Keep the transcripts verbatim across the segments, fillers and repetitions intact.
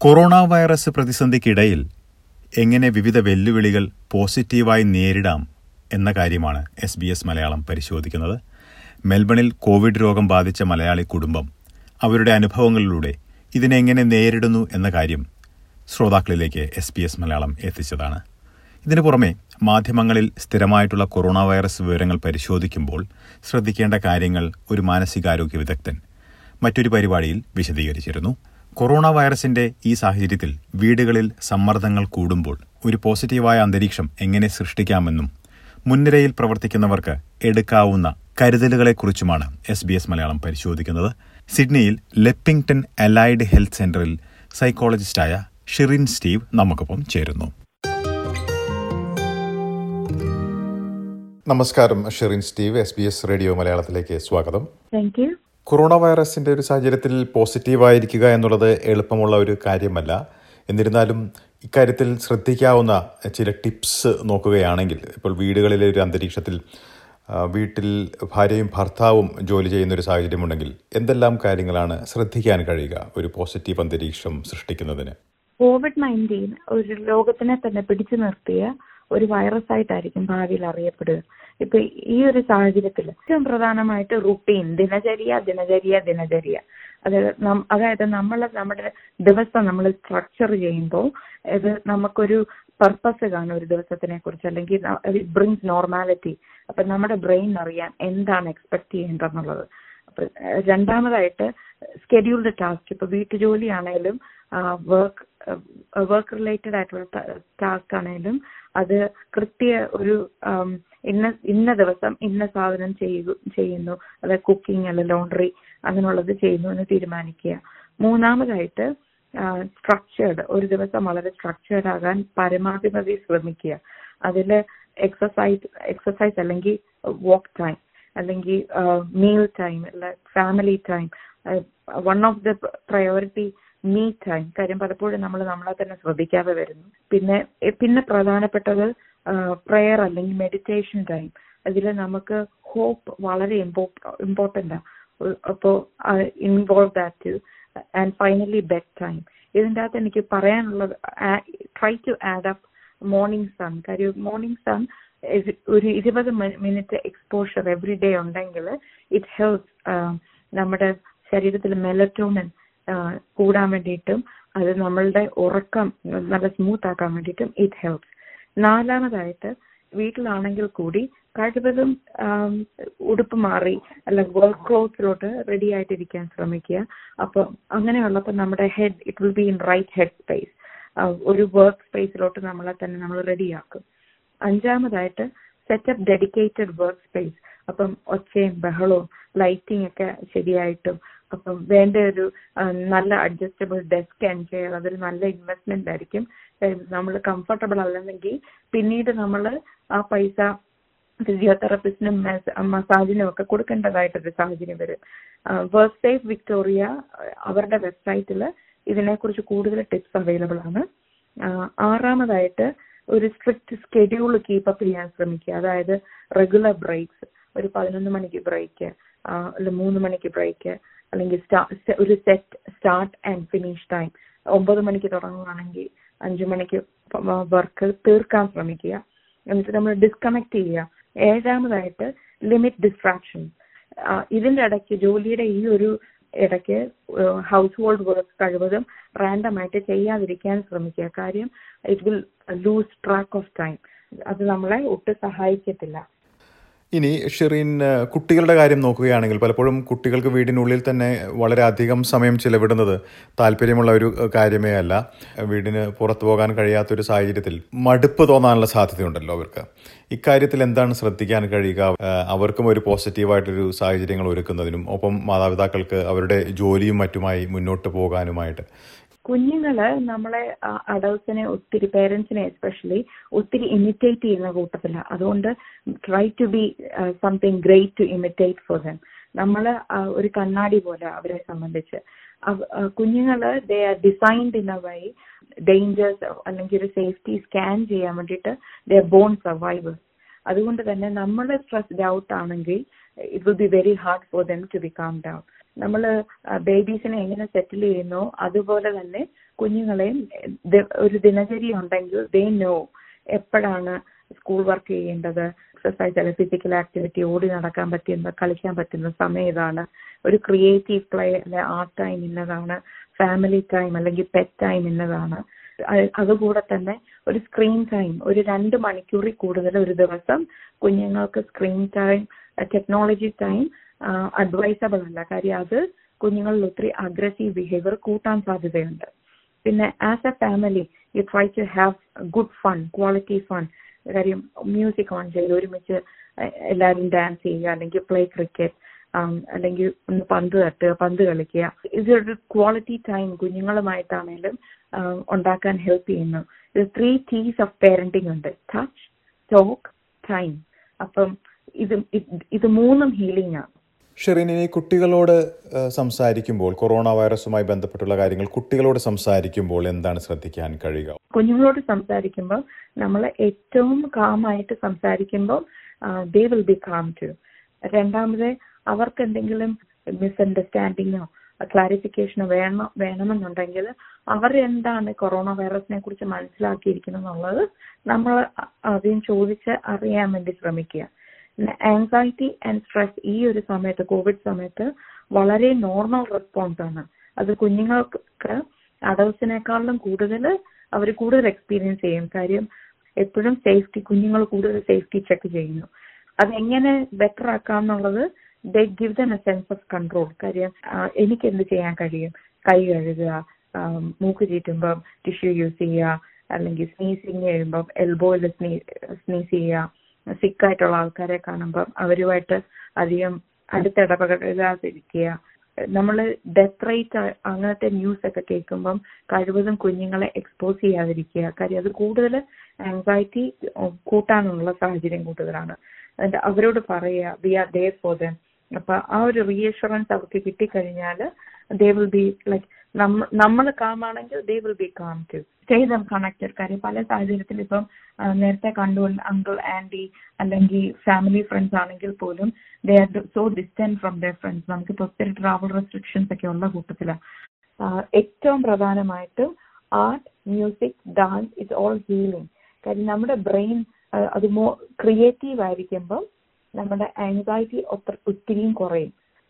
Corona virus പ്രതിസന്ധിക്കിടയിൽ എങ്ങനെ വിവിധ വെല്ലുവിളികൾ പോസിറ്റീവായി നേരിടാം എന്ന കാര്യമാണ് എസ് ബി എസ് മലയാളം പരിശോധിക്കുന്നത്. മെൽബണിൽ കോവിഡ് രോഗം ബാധിച്ച മലയാളി കുടുംബം അവരുടെ അനുഭവങ്ങളിലൂടെ ഇതിനെങ്ങനെ നേരിടുന്നു എന്ന കാര്യം ശ്രോതാക്കളിലേക്ക് എസ് ബി എസ് മലയാളം എത്തിച്ചതാണ്. ഇതിനു പുറമെ മാധ്യമങ്ങളിൽ സ്ഥിരമായിട്ടുള്ള കൊറോണ വൈറസ് വിവരങ്ങൾ പരിശോധിക്കുമ്പോൾ ശ്രദ്ധിക്കേണ്ട കാര്യങ്ങൾ ഒരു മാനസികാരോഗ്യ വിദഗ്ധൻ മറ്റൊരു പരിപാടിയിൽ വിശദീകരിച്ചിരുന്നു. കൊറോണ വൈറസിന്റെ ഈ സാഹചര്യത്തിൽ വീടുകളിൽ സമ്മർദ്ദങ്ങൾ കൂടുമ്പോൾ ഒരു പോസിറ്റീവായ അന്തരീക്ഷം എങ്ങനെ സൃഷ്ടിക്കാമെന്നും മുൻനിരയിൽ പ്രവർത്തിക്കുന്നവർക്ക് എടുക്കാവുന്ന കരുതലുകളെക്കുറിച്ചുമാണ് എസ് ബി എസ് മലയാളം പരിശോധിക്കുന്നത്. സിഡ്നിയിൽ ലെപ്പിംഗ്ടൺ അലൈഡ് ഹെൽത്ത് സെന്ററിൽ സൈക്കോളജിസ്റ്റായ ഷിറിൻ സ്റ്റീവ് നമുക്കൊപ്പം ചേരുന്നു. നമസ്കാരം Shirin Steve, S B S radio മലയാളത്തിലേക്ക് സ്വാഗതം. Thank you. കൊറോണ വൈറസിന്റെ ഒരു സാഹചര്യത്തിൽ പോസിറ്റീവായിരിക്കുക എന്നുള്ളത് എളുപ്പമുള്ള ഒരു കാര്യമല്ല. എന്നിരുന്നാലും ഇക്കാര്യത്തിൽ ശ്രദ്ധിക്കാവുന്ന ചില ടിപ്സ് നോക്കുകയാണെങ്കിൽ, ഇപ്പോൾ വീടുകളിലെ ഒരു അന്തരീക്ഷത്തിൽ വീട്ടിൽ ഭാര്യയും ഭർത്താവും ജോലി ചെയ്യുന്ന ഒരു സാഹചര്യമുണ്ടെങ്കിൽ എന്തെല്ലാം കാര്യങ്ങളാണ് ശ്രദ്ധിക്കാൻ കഴിയുക ഒരു പോസിറ്റീവ് അന്തരീക്ഷം സൃഷ്ടിക്കുന്നതിന്? കോവിഡ് നയൻറ്റീൻ ഒരു ലോകത്തിനെ തന്നെ പിടിച്ചു നിർത്തിയ ഒരു വൈറസ് ആയിട്ടായിരിക്കും ഭാവിയിൽ അറിയപ്പെടുക. ഇപ്പൊ ഈ ഒരു സാഹചര്യത്തിൽ ഏറ്റവും പ്രധാനമായിട്ട് റുട്ടീൻ, ദിനചര്യ ദിനചര്യ ദിനചര്യ അതായത് അതായത് നമ്മൾ നമ്മുടെ ദിവസം നമ്മൾ സ്ട്രക്ചർ ചെയ്യുമ്പോൾ ഇത് നമുക്കൊരു പർപ്പസ് കാണും ഒരു ദിവസത്തിനെ കുറിച്ച്, അല്ലെങ്കിൽ ഇറ്റ് ബ്രിങ്സ് നോർമാലിറ്റി. അപ്പൊ നമ്മുടെ ബ്രെയിൻ അറിയാൻ എന്താണ് എക്സ്പെക്ട് ചെയ്യേണ്ടതെന്നുള്ളത്. അപ്പൊ രണ്ടാമതായിട്ട് സ്കെഡ്യൂൾഡ് ടാസ്ക്, ഇപ്പൊ വീട്ടുജോലി ആണെങ്കിലും വർക്ക് വർക്ക് റിലേറ്റഡ് ആയിട്ടുള്ള ടാസ്ക് ആണെങ്കിലും അത് കൃത്യ ഒരു ഇന്ന ഇന്ന ദിവസം ഇന്ന സാധനം ചെയ്തു ചെയ്യുന്നു അതായത് കുക്കിംഗ് അല്ല ലോണ്ടറി അങ്ങനെയുള്ളത് ചെയ്യുന്നു എന്ന് തീരുമാനിക്കുക. മൂന്നാമതായിട്ട് സ്ട്രക്ചേർഡ്, ഒരു ദിവസം വളരെ സ്ട്രക്ചേർഡ് ആകാൻ പരമാവധി ശ്രമിക്കുക. അതിൽ എക്സസൈസ് എക്സസൈസ് അല്ലെങ്കിൽ വാക്ക് ടൈം അല്ലെങ്കിൽ മീൽ ടൈം അല്ല family time, one of the priority me time. കാര്യം പലപ്പോഴും നമ്മൾ നമ്മളെ തന്നെ ശ്രദ്ധിക്കാതെ വരുന്നു. പിന്നെ പിന്നെ പ്രധാനപ്പെട്ടത് പ്രെയർ അല്ലെങ്കിൽ മെഡിറ്റേഷൻ ടൈം. അതിൽ നമുക്ക് ഹോപ്പ് വളരെ ഇമ്പോർട്ടൻ്റ് ആണ്. അപ്പോൾ involve that. And finally bed time. ഇതിൻ്റെ അകത്ത് എനിക്ക് പറയാനുള്ളത്, try to add up morning sun. കാര്യം മോർണിംഗ് സൺ ഒരു ഇരുപത് മിനിറ്റ് എക്സ്പോഷർ എവറി ഡേ ഉണ്ടെങ്കിൽ ഇറ്റ് ഹെൽപ്സ് നമ്മുടെ ശരീരത്തിൽ മെലറ്റോണിൻ കൂടാൻ വേണ്ടിയിട്ടും അത് നമ്മളുടെ ഉറക്കം നല്ല സ്മൂത്ത് ആക്കാൻ വേണ്ടിയിട്ടും ഇറ്റ് ഹെൽപ്സ്. നാലാമതായിട്ട് വീട്ടിലാണെങ്കിൽ കൂടി കഴിവതും ഉടുപ്പ് മാറി അല്ലെങ്കിൽ വർക്ക് ക്ലോത്ത്സിലോട്ട് റെഡി ആയിട്ടിരിക്കാൻ ശ്രമിക്കുക. അപ്പം അങ്ങനെയുള്ളപ്പോൾ നമ്മുടെ head it will be in right head space. ഒരു വർക്ക് സ്പേസിലോട്ട് നമ്മളെ തന്നെ നമ്മൾ റെഡിയാക്കും. അഞ്ചാമതായിട്ട് സെറ്റപ്പ് ഡെഡിക്കേറ്റഡ് വർക്ക് സ്പേസ്. അപ്പം ഒച്ചയും ബഹളവും ലൈറ്റിംഗ് ഒക്കെ ശരിയായിട്ടും അപ്പം വേണ്ട ഒരു നല്ല അഡ്ജസ്റ്റബിൾ ഡെസ്ക് ആൻഡ് ചെയർ, അതൊരു നല്ല ഇൻവെസ്റ്റ്മെന്റ് ആയിരിക്കും. നമ്മൾ കംഫർട്ടബിൾ അല്ലെന്നെങ്കിൽ പിന്നീട് നമ്മൾ ആ പൈസ ഫിസിയോതെറാപ്പിസ്റ്റിനും മസാജിനും ഒക്കെ കൊടുക്കേണ്ടതായിട്ടൊരു സാഹചര്യം വരും. വർക്ക് സേഫ് വിക്ടോറിയ അവരുടെ വെബ്സൈറ്റിൽ ഇതിനെക്കുറിച്ച് കൂടുതൽ ടിപ്സ് അവൈലബിൾ ആണ്. ആറാമതായിട്ട് ഒരു സ്ട്രിക്റ്റ് സ്കെഡ്യൂൾ കീപ്പപ്പ് ചെയ്യാൻ ശ്രമിക്കുക. അതായത് റെഗുലർ ബ്രേക്സ്, ഒരു പതിനൊന്ന് മണിക്ക് ബ്രേക്ക്, അല്ല മൂന്ന് മണിക്ക് ബ്രേക്ക്, അല്ലെങ്കിൽ ഒരു set start and finish time. ഒമ്പത് മണിക്ക് തുടങ്ങുകയാണെങ്കിൽ അഞ്ചു മണിക്ക് വർക്ക് തീർക്കാൻ ശ്രമിക്കുക. എന്നിട്ട് നമ്മൾ ഡിസ്കണക്ട് ചെയ്യുക. ഏഴാമതായിട്ട് ലിമിറ്റ് ഡിസ്ട്രാക്ഷൻസ്. ഇതിന്റെ ഇടയ്ക്ക് ജോലിയുടെ ഈ ഒരു ഇടയ്ക്ക് ഹൗസ് ഹോൾഡ് വർക്ക് കഴിവതും റാൻഡമായിട്ട് ചെയ്യാതിരിക്കാൻ ശ്രമിക്കുക. കാര്യം it will lose track of time. അത് നമ്മളെ ഒട്ടും സഹായിക്കത്തില്ല. ഇനി ഷിറിൻ, കുട്ടികളുടെ കാര്യം നോക്കുകയാണെങ്കിൽ പലപ്പോഴും കുട്ടികൾക്ക് വീടിനുള്ളിൽ തന്നെ വളരെ അധികം സമയം ചിലവിടുന്നത് താല്പര്യമുള്ള ഒരു കാര്യമേ അല്ല. വീടിന് പുറത്തു പോകാൻ കഴിയാത്തൊരു സാഹചര്യത്തിൽ മടുപ്പ് തോന്നാനുള്ള സാധ്യതയുണ്ടല്ലോ അവർക്ക്. ഇക്കാര്യത്തിൽ എന്താണ് ശ്രദ്ധിക്കാൻ കഴിയുക അവർക്കും ഒരു പോസിറ്റീവായിട്ടൊരു സാഹചര്യങ്ങൾ ഒരുക്കുന്നതിനും ഒപ്പം മാതാപിതാക്കൾക്ക് അവരുടെ ജോലിയും മറ്റുമായി മുന്നോട്ട് പോകാനുമായിട്ട്? കുഞ്ഞുങ്ങള് നമ്മളെ അഡൾട്ട്സിനെ ഒത്തിരി, പേരൻസിനെ എസ്പെഷ്യലി ഒത്തിരി ഇമിറ്റേറ്റ് ചെയ്യുന്ന കൂട്ടത്തില്ല. അതുകൊണ്ട് try to be something great to imitate for them. നമ്മൾ ഒരു കണ്ണാടി പോലെ അവരെ സംബന്ധിച്ച്. കുഞ്ഞുങ്ങള് they are designed in a way dangers അല്ലെങ്കിൽ ഒരു സേഫ്റ്റി സ്കാൻ ചെയ്യാൻ വേണ്ടിയിട്ട് ദേ ആർ ബോൺ സർവൈവേഴ്സ്. അതുകൊണ്ട് തന്നെ നമ്മൾ സ്ട്രെസ്ഡ് ഔട്ട് ആണെങ്കിൽ it will be very hard for them to be calm down. നമ്മൾ ബേബീസിനെ എങ്ങനെ സെറ്റിൽ ചെയ്യുന്നോ അതുപോലെ തന്നെ കുഞ്ഞുങ്ങളെയും ഒരു ദിനചര്യ ഉണ്ടെങ്കിൽ ദേ നോ എപ്പോഴാണ് സ്കൂൾ വർക്ക് ചെയ്യേണ്ടത്, എക്സസൈസ് അല്ലെങ്കിൽ ഫിസിക്കൽ ആക്ടിവിറ്റി, ഓടി നടക്കാൻ പറ്റുന്ന കളിക്കാൻ പറ്റുന്ന സമയം ഇതാണ്, ഒരു ക്രിയേറ്റീവ് പ്ലേ അല്ലെ ആർട്ട് ടൈം ഇന്നതാണ്, ഫാമിലി ടൈം അല്ലെങ്കിൽ പെറ്റ് ടൈം ഇന്നതാണ്. അതുകൂടെ തന്നെ ഒരു സ്ക്രീൻ ടൈം ഒരു രണ്ട് മണിക്കൂറിൽ കൂടുതൽ ഒരു ദിവസം കുഞ്ഞുങ്ങൾക്ക് screen time technology time advisable അല്ല. കാര്യം അത് കുഞ്ഞുങ്ങളിൽ ഒത്തിരി അഗ്രസീവ് ബിഹേവിയർ കൂട്ടാൻ സാധ്യതയുണ്ട്. പിന്നെ as a family you try to have good fun, quality fun. കാര്യം മ്യൂസിക് ഓൺ ചെയ്ത് ഒരുമിച്ച് എല്ലാവരും ഡാൻസ് ചെയ്യുക, അല്ലെങ്കിൽ പ്ലേ ക്രിക്കറ്റ്, അല്ലെങ്കിൽ ഒന്ന് പന്ത് തട്ടുക, പന്ത് കളിക്കുക. ഇതൊരു ക്വാളിറ്റി ടൈം കുഞ്ഞുങ്ങളുമായിട്ടാണേലും ഉണ്ടാക്കാൻ ഹെൽപ്പ് ചെയ്യുന്നു. ഇത് ത്രീ ടീസ് ഓഫ് പേരന്റിങ് ഉണ്ട്: ടച്ച്, ടോക്ക്, ടൈം. അപ്പം ഇത് ഇത് മൂന്നും ഹീലിംഗ് ആണ്. ഷെറിൻ, ഇനി കുട്ടികളോട് സംസാരിക്കുമ്പോൾ, കൊറോണ വൈറസുമായി ബന്ധപ്പെട്ടുള്ള കാര്യങ്ങൾ കുട്ടികളോട് സംസാരിക്കുമ്പോൾ എന്താണ് ശ്രദ്ധിക്കാൻ കഴിയുക? കുഞ്ഞുങ്ങളോട് സംസാരിക്കുമ്പോൾ നമ്മൾ ഏറ്റവും കാമായിട്ട് സംസാരിക്കുമ്പോൾ they will be calm too. രണ്ടാമത് അവർക്ക് എന്തെങ്കിലും മിസ്അണ്ടർസ്റ്റാൻഡിങ്ങോ ക്ലാരിഫിക്കേഷനോ വേണം വേണമെന്നുണ്ടെങ്കിൽ അവർ എന്താണ് കൊറോണ വൈറസിനെ കുറിച്ച് മനസ്സിലാക്കിയിരിക്കുന്നത് എന്നുള്ളത് നമ്മൾ ആദ്യം ചോദിച്ച് അറിയാൻ വേണ്ടി ശ്രമിക്കുക. ആൻസൈറ്റി ആൻഡ് സ്ട്രെസ് ഈ ഒരു സമയത്ത്, കോവിഡ് സമയത്ത് വളരെ നോർമൽ റെസ്പോൺസ് ആണ്. അത് കുഞ്ഞുങ്ങൾക്ക് അഡൾട്ട്സിനേക്കാളും കൂടുതൽ അവർ കൂടുതൽ എക്സ്പീരിയൻസ് ചെയ്യും. കാര്യം എപ്പോഴും സേഫ്റ്റി, കുഞ്ഞുങ്ങൾ കൂടുതൽ സേഫ്റ്റി ചെക്ക് ചെയ്യുന്നു. അതെങ്ങനെ ബെറ്റർ ആക്കാം എന്നുള്ളത് they give them a sense of control. കാര്യം എനിക്ക് എന്ത് ചെയ്യാൻ കഴിയും, കൈ കഴുകുക, മൂക്ക് ചീറ്റുമ്പം ടിഷ്യൂ യൂസ് ചെയ്യുക, അല്ലെങ്കിൽ സ്നീസിങ് ചെയ്യുമ്പം എൽബോയിൽ സ്നീ സ്നീസ് ചെയ്യുക, സിക്കായിട്ടുള്ള ആൾക്കാരെ കാണുമ്പം അവരുമായിട്ട് അധികം അടുത്തിടപഴകാതിരിക്കുക. നമ്മൾ ഡെത്ത് റേറ്റ് അങ്ങനത്തെ ന്യൂസ് ഒക്കെ കേൾക്കുമ്പം കഴിവതും കുഞ്ഞുങ്ങളെ എക്സ്പോസ് ചെയ്യാതിരിക്കുക. കാര്യം അത് കൂടുതൽ ആൻസൈറ്റി കൂട്ടാനുള്ള സാഹചര്യം കൂടുതലാണ്. അതിന്റെ അവരോട് പറയുക we are there for them. അപ്പൊ ആ ഒരു റീഅഷുറൻസ് അവർക്ക് കിട്ടിക്കഴിഞ്ഞാൽ ദേ വിൽ ബി ലൈക്ക് നമ്മൾ കാമാണെങ്കിൽ they will be calm too. Stay them connected. കാര്യം പല സാഹചര്യത്തിൽ ഇപ്പം നേരത്തെ കണ്ടു അങ്കിൾ ആന്റി അല്ലെങ്കിൽ ഫാമിലി ഫ്രണ്ട്സ് ആണെങ്കിൽ പോലും they are so distant from their friends. നമുക്കിപ്പോൾ ഒത്തിരി ട്രാവൽ റെസ്ട്രിക്ഷൻസ് ഒക്കെ ഉള്ള കൂട്ടത്തിലാണ്. ഏറ്റവും പ്രധാനമായിട്ടും art, music, dance it's all healing. കാര്യം നമ്മുടെ ബ്രെയിൻ അത് മോ ക്രിയേറ്റീവ് ആയിരിക്കുമ്പം നമ്മുടെ ആൻസൈറ്റി ഒത്തിരിയും കുറയും.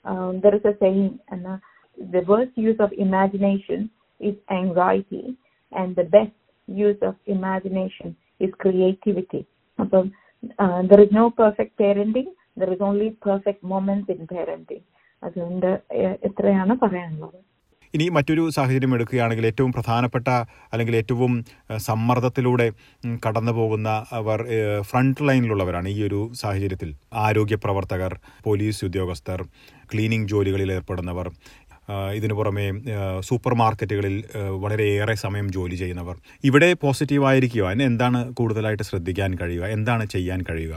ദർ ഇസ് എ സെയിങ്, എന്നാ the worst use of imagination is anxiety and the best use of imagination is creativity. So uh, there is no perfect parenting, there is only perfect moments in parenting. അതുകൊണ്ട് എത്രയാണ് പറയാനുള്ളത്. ഇനി മറ്റൊരു സാഹചര്യം എടുക്കുകയാണെങ്കിൽ ഏറ്റവും പ്രധാനപ്പെട്ട അല്ലെങ്കിൽ ഏറ്റവും സമ്മർദ്ദത്തിലൂടെ കടന്നു പോകുന്ന അവർ ഫ്രണ്ട് ലൈനിലുള്ളവരാണ് ഈ ഒരു സാഹചര്യത്തിൽ. ആരോഗ്യ പ്രവർത്തകർ, പോലീസ് ഉദ്യോഗസ്ഥർ, ക്ലീനിങ് ജോലികളിൽ ഏർപ്പെടുന്നവർ, ഇതിനു പുറമെ സൂപ്പർ മാർക്കറ്റുകളിൽ വളരെയേറെ സമയം ജോലി ചെയ്യുന്നവർ. ഇവിടെ പോസിറ്റീവായിരിക്കുക, അതിന് എന്താണ് കൂടുതലായിട്ട് ശ്രദ്ധിക്കാൻ കഴിയുക, എന്താണ് ചെയ്യാൻ കഴിയുക?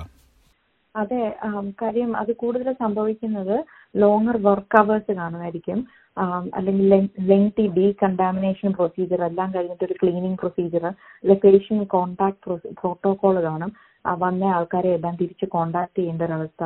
അതെ, കാര്യം അത് കൂടുതൽ സംഭവിക്കുന്നത് ലോങ്ങർ വർക്ക് അവേഴ്സ് കാണുമായിരിക്കും, അല്ലെങ്കിൽ ലെങ്തി ഡീകണ്ടാമിനേഷൻ പ്രൊസീജിയർ എല്ലാം കഴിഞ്ഞിട്ട് ഒരു ക്ലീനിങ് പ്രൊസീജിയർ, അല്ലെങ്കിൽ പേഷ്യന്റ് കോണ്ടാക്ട് പ്രോട്ടോകോൾ കാണും. വന്ന ആൾക്കാരെ എല്ലാം തിരിച്ച് കോണ്ടാക്ട് ചെയ്യേണ്ട ഒരവസ്ഥ.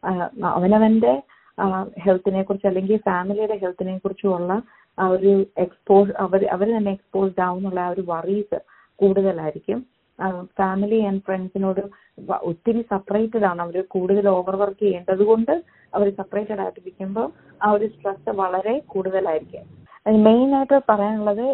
അവനവന്റെ ഹെൽത്തിനെ കുറിച്ച് അല്ലെങ്കിൽ ഫാമിലിയുടെ ഹെൽത്തിനെ കുറിച്ചുമുള്ള ആ ഒരു എക്സ്പോസ് അവർ അവർ തന്നെ എക്സ്പോസ്ഡ് ആവുന്നുള്ള ആ ഒരു വറീസ് കൂടുതലായിരിക്കും. ഫാമിലി ആൻഡ് ഫ്രണ്ട്സിനോട് ഒത്തിരി സെപ്പറേറ്റഡ് ആണ് അവർ, കൂടുതൽ ഓവർ വർക്ക് ചെയ്യേണ്ടത് കൊണ്ട് അവർ സെപ്പറേറ്റഡ് ആയിട്ടിരിക്കുമ്പോൾ ആ ഒരു സ്ട്രെസ് വളരെ കൂടുതലായിരിക്കും. മെയിൻ ആയിട്ട് പറയാനുള്ളത്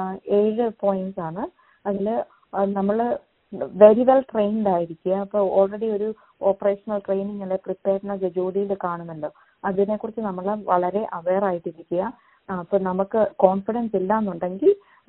ഏഴ് പോയിന്റ്സ് ആണ്. അതിൽ നമ്മൾ വെരി വെൽ ട്രെയിൻഡ് ആയിരിക്കുക. അപ്പോൾ ഓൾറെഡി ഒരു ഓപ്പറേഷണൽ ട്രെയിനിങ് അല്ലെ പ്രിപ്പയർനെസ് ജോലിയിൽ കാണുമല്ലോ, അതിനെക്കുറിച്ച് നമ്മൾ വളരെ അവെയർ ആയിട്ടിരിക്കുക. അപ്പൊ നമുക്ക് കോൺഫിഡൻസ് ഇല്ല എന്നുണ്ടെങ്കിൽ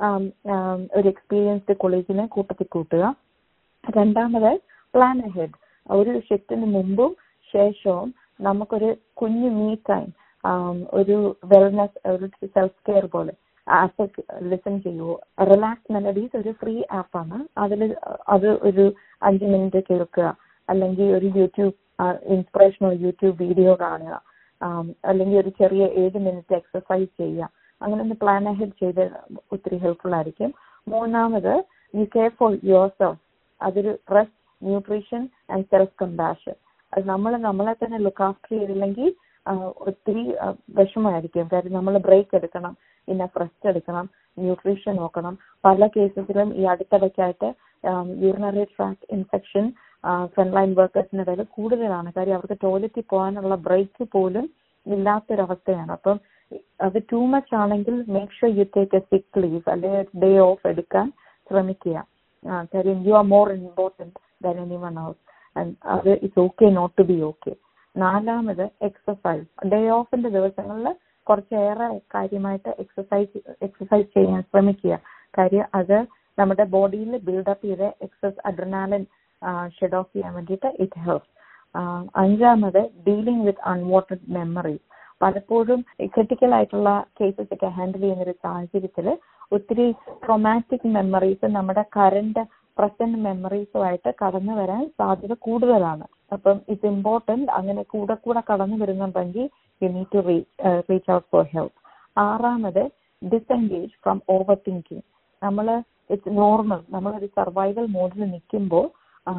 ഒരു എക്സ്പീരിയൻസ്ഡ് കൊളീഗിനെ കൂട്ടത്തിൽ കൂട്ടുക. രണ്ടാമത് പ്ലാൻ അഹെഡ്. ഒരു ഷിഫ്റ്റിന് മുമ്പും ശേഷവും നമുക്കൊരു കുഞ്ഞു മീ ടൈം, ഒരു വെൽനെസ്, ഒരു സെൽഫ് കെയർ പോലെ ആപ്പ് ലിസൺ ചെയ്യുമോ. റിലാക്സ് മെലഡീസ് ഒരു ഫ്രീ ആപ്പാണ്. അതിൽ അത് ഒരു അഞ്ച് മിനിറ്റ് കേൾക്കുക, അല്ലെങ്കിൽ ഒരു യൂട്യൂബ് ഇൻസ്പിറേഷണൽ യൂട്യൂബ് വീഡിയോ കാണുക, അല്ലെങ്കിൽ ഒരു ചെറിയ ഏഴ് മിനിറ്റ് എക്സസൈസ് ചെയ്യുക. അങ്ങനെ ഒന്ന് പ്ലാൻ അഹെഡ് ചെയ്ത് ഒത്തിരി ഹെൽപ്ഫുൾ ആയിരിക്കും. മൂന്നാമത് you care for your self. അതൊരു rest, nutrition and self compassion. അത് നമ്മൾ നമ്മളെ തന്നെ ലുക്ക് ആഫ്റ്റർ ചെയ്തില്ലെങ്കിൽ ഒത്തിരി വിഷമമായിരിക്കും. കാര്യം നമ്മൾ ബ്രേക്ക് എടുക്കണം, പിന്നെ റെസ്റ്റ് എടുക്കണം, ന്യൂട്രീഷൻ നോക്കണം. പല കേസസിലും ഈ അടുത്തിടയ്ക്കായിട്ട് urinary tract infection front line വർക്കേഴ്സിന്റെ ഇടയിൽ കൂടുതലാണ്. കാര്യം അവർക്ക് ടോയ്ലറ്റിൽ പോകാനുള്ള ബ്രേക്ക് പോലും ഇല്ലാത്തൊരവസ്ഥയാണ്. അപ്പം അത് ടൂ മച്ച് ആണെങ്കിൽ make sure you take a sick leave അല്ലെങ്കിൽ ഡേ ഓഫ് എടുക്കാൻ ശ്രമിക്കുക. കാര്യം you are more important than anyone else. അത് it's okay not to be okay. നാലാമത് എക്സസൈസ്. ഡേ ഓഫിന്റെ ദിവസങ്ങളിൽ കുറച്ചേറെ കാര്യമായിട്ട് എക്സസൈസ് എക്സസൈസ് ചെയ്യാൻ ശ്രമിക്കുക. കാര്യം അത് നമ്മുടെ ബോഡിയിൽ ബിൽഡപ്പ് ചെയ്ത് എക്സസ് അഡ്രിനാലിൻ ഷെഡ് ഓഫ് ചെയ്യാൻ വേണ്ടിയിട്ട് ഇറ്റ് ഹെൽപ്സ്. അഞ്ചാമത് ഡീലിംഗ് വിത്ത് അൺവാണ്ടഡ് മെമ്മറീസ്. പലപ്പോഴും ക്രിട്ടിക്കൽ ആയിട്ടുള്ള കേസസ് ഒക്കെ ഹാൻഡിൽ ചെയ്യുന്ന ഒരു സാഹചര്യത്തിൽ ഒത്തിരി ട്രോമാറ്റിക് മെമ്മറീസ് നമ്മുടെ കറന്റ് പ്രസന്റ് മെമ്മറീസുമായിട്ട് കടന്നു വരാൻ സാധ്യത കൂടുതലാണ്. അപ്പം ഇറ്റ്സ് ഇമ്പോർട്ടൻറ്റ് അങ്ങനെ കൂടെ കൂടെ കടന്നു വരുന്നുണ്ടെങ്കിൽ you need to reach out for help. ആറാമത് ഡിസെൻഗേജ് ഫ്രം ഓവർ തിങ്കിങ്. നമ്മൾ ഇറ്റ്സ് നോർമൽ, നമ്മളൊരു സർവൈവൽ മോഡിൽ നിൽക്കുമ്പോൾ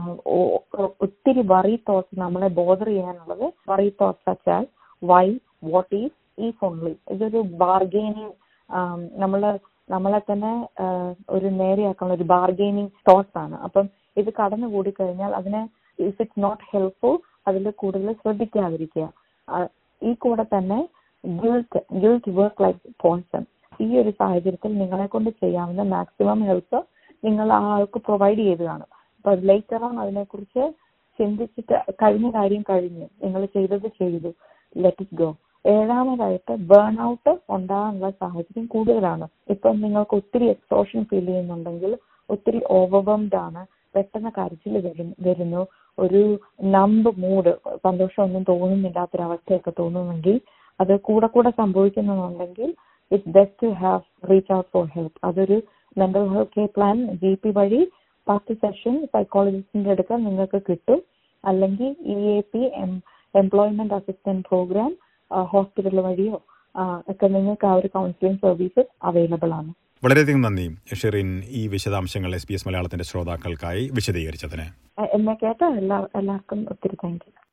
ഒത്തിരി വറി തോട്ട്സ് നമ്മളെ ബോദർ ചെയ്യാനുള്ളത്. Worry thoughts such as why, what is, is only. ഇതൊരു ബാർഗെയിനിങ്, നമ്മൾ നമ്മളെ തന്നെ ഒരു നേരെയാക്കാനുള്ള ഒരു ബാർഗെയിനിങ് തോട്ട്സ് ആണ്. അപ്പം ഇത് കടന്നു കൂടി കഴിഞ്ഞാൽ അതിനെ ഇഫ് ഇറ്റ്സ് നോട്ട് ഹെൽപ്ഫുൾ അതിൽ കൂടുതൽ ശ്രദ്ധിക്കാതിരിക്കുക. ഈ കൂടെ തന്നെ guilt guilt work like poison. ഈ ഒരു സാഹചര്യത്തിൽ നിങ്ങളെ കൊണ്ട് ചെയ്യാവുന്ന മാക്സിമം ഹെൽപ്പ് നിങ്ങൾ ആ ആൾക്ക് പ്രൊവൈഡ് ചെയ്ത് കാണും. അപ്പൊ ലേറ്റർ ഓൺ അതിനെക്കുറിച്ച് ചിന്തിച്ചിട്ട് കഴിഞ്ഞ കാര്യം കഴിഞ്ഞ് നിങ്ങൾ ചെയ്തത് ചെയ്തു, ലെറ്റ് ഇറ്റ് ഗോ. ഏഴാമതായിട്ട് ബേൺ ഔട്ട് ഉണ്ടാകാനുള്ള സാഹചര്യം കൂടുതലാണ്. ഇപ്പം നിങ്ങൾക്ക് ഒത്തിരി എക്സോഷൻ ഫീൽ ചെയ്യുന്നുണ്ടെങ്കിൽ, ഒത്തിരി ഓവർവെൽംഡ് ആണ്, പെട്ടെന്ന് കരച്ചിൽ വരുന്നു, ഒരു നമ്പ് മൂഡ്, സന്തോഷമൊന്നും തോന്നുന്നില്ലാത്തൊരവസ്ഥയൊക്കെ തോന്നുമെങ്കിൽ, അത് കൂടെ കൂടെ സംഭവിക്കുന്നുണ്ടെങ്കിൽ it's best to have reach out for help. അതൊരു mental health care plan G P വഴി പത്ത് സെഷൻ സൈക്കോളജിസ്റ്റിന്റെ അടുക്കൽ നിങ്ങൾക്ക് കിട്ടും. അല്ലെങ്കിൽ E A P employment assistant programme hospital വഴിയോ ഒക്കെ നിങ്ങൾക്ക് ആ ഒരു കൗൺസിലിംഗ് സർവീസസ് അവൈലബിൾ ആണ്. വളരെയധികം നന്ദി ഷെറിൻ, ഈ വിശദാംശങ്ങൾ എസ് ബി എസ് മലയാളത്തിന്റെ ശ്രോതാക്കൾക്കായി വിശദീകരിച്ചതിന്. എന്നെ കേട്ട എല്ലാ എല്ലാവർക്കും ഒത്തിരി താങ്ക് യു.